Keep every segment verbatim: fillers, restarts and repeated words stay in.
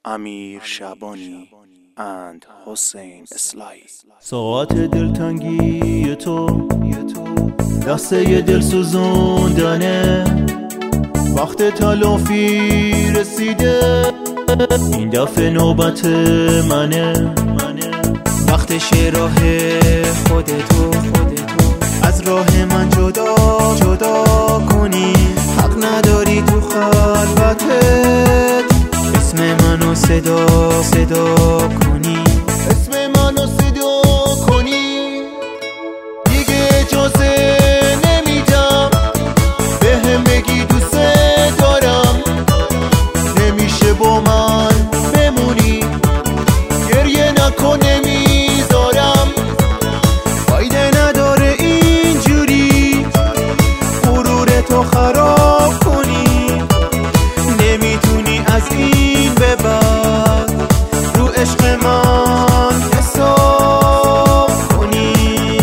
امیر شعبانی and حسین اسلایی. ساعت دلتنگی تو دسته دل سوزوندنه، وقت تلافی رسیده، این دفعه نوبت منه. وقتش راه خودتو از راه من جدا جدا کنی. حق نداری تو خلوتت اسم منو صدا صدا کنی، اسم منو صدا کنی. دیگه اجازه نمیدم بهم بگی دوست دارم، نمیشه با من بمونی، گریه نکن نمیذارم. فایده نداره اینجوری غرورتو خراب کنی، نمیتونی از این به بعد رو عشق من حساب کنی.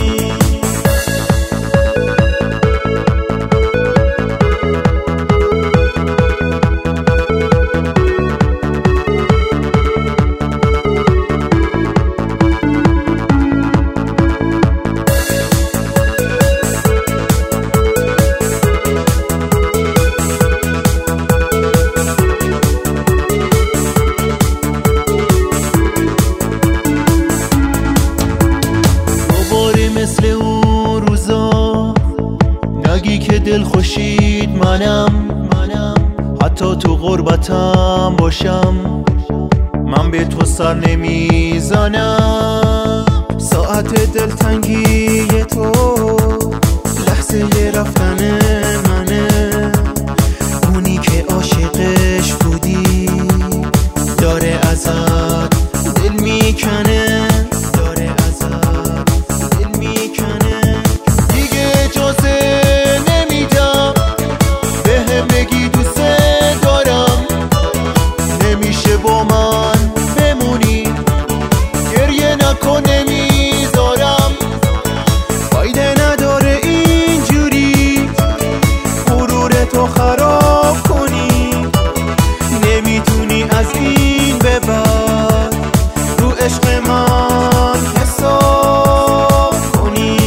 مثل اون روزا نگی که دل خوشید منم، حتی تو غربتم باشم من به تو سر نمیزنم. ساعت دلتنگی تو لحظه رفتن منه، اونی که عاشقش بودی داره ازت دل میکنه، داره ازت دل میکنه. دیگه اجازه نمیدم بهم بگی دوست دارم، نمیشه با من بمونی، گریه نکن نمیذارم. فایده نداره اینجوری غرورتو خراب کنی، نمیتونی از این به بعد رو عشق من حساب کنی.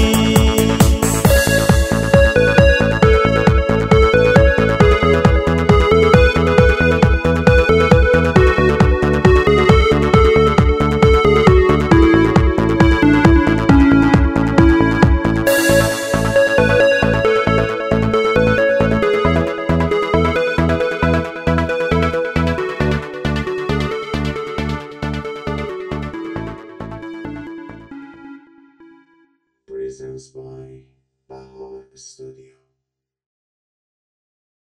Presents by Bahar Studio.